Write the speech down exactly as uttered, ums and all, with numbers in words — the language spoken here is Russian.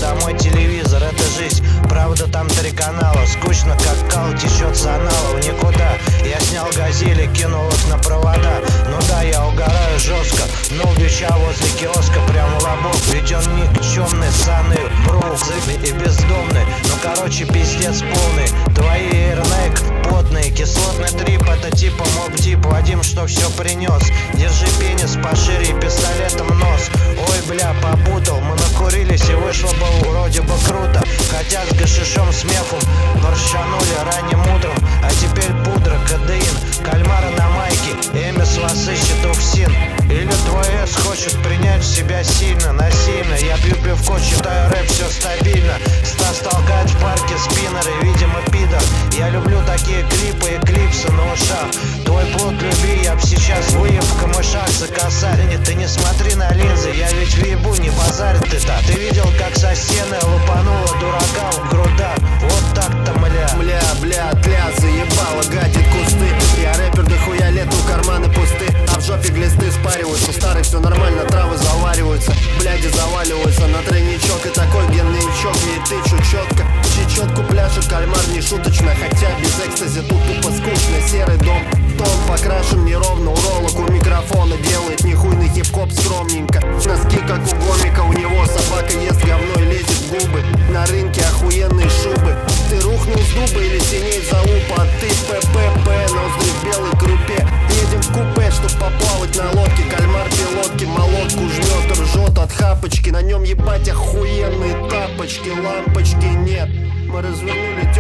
домой телевизор, это жизнь. Правда, там три канала, скучно как кал, течет с аналов никуда. Я снял газели, кинул их на провода. Ну да, я угораю жестко, но бича возле киоска прямо лобок. Ведь он никчемный, ссаный, брук и бездомный. Ну короче, пиздец полный. Твои эйрнейк потные, кислотный трип, это типа моб-дип. Вадим, что все принес? Держи пенис пошире и пистолетом нос. Ой, бля, попутал, мы накурились и вышло бы вроде бы круто. Хотя с гашишом, смехом поршанули ранним утром. А теперь пудра, кадеин, кальмары на майке, Эмис вас ищет уфсин. Или твой эс хочет принять в себя сильно, насильно. Я пью пивко, читаю рэп, все стабильно. Стас толкает в парке спиннеры, видимо пидор. Я люблю такие клипы и клипсы на ушах. Твой плод люби, я б сейчас выеб в камышах за косарь. Ты не смотри на линзы, я ведь въебу, не базарь ты-то. Ты видел, как со стены лупанула дурака в грудах? Вот так-то, мля. Мля, бля, тля, заебало, гадит кусты. Я рэпер, дохуя лету, карманы пусты. А в жопе глисты спариваются, старый все нормально, травы завариваются. Бляди заваливаются на тройничок. И такой генничок, ей тычу четко. Чечетку пляшет кальмар не шуточно. Хотя без экстази тут тупо скучно. Серый дом, тон покрашен неровно. Уролог у микрофона делает нехуйный хип-хоп скромненько. Носки как у гомика, у него собака ест говно и лезет в губы. На рынке охуенные шубы. Ты рухнул с дуба или синеет залупа? А ты ППП, ноздри в белой крупе. Едем в купе, чтоб поплавать на лодке. Кальмар пилотки, молотку жмет, ржет от хапочки. На нем ебать охуенные тапочки. Лампочки нет, мы развернули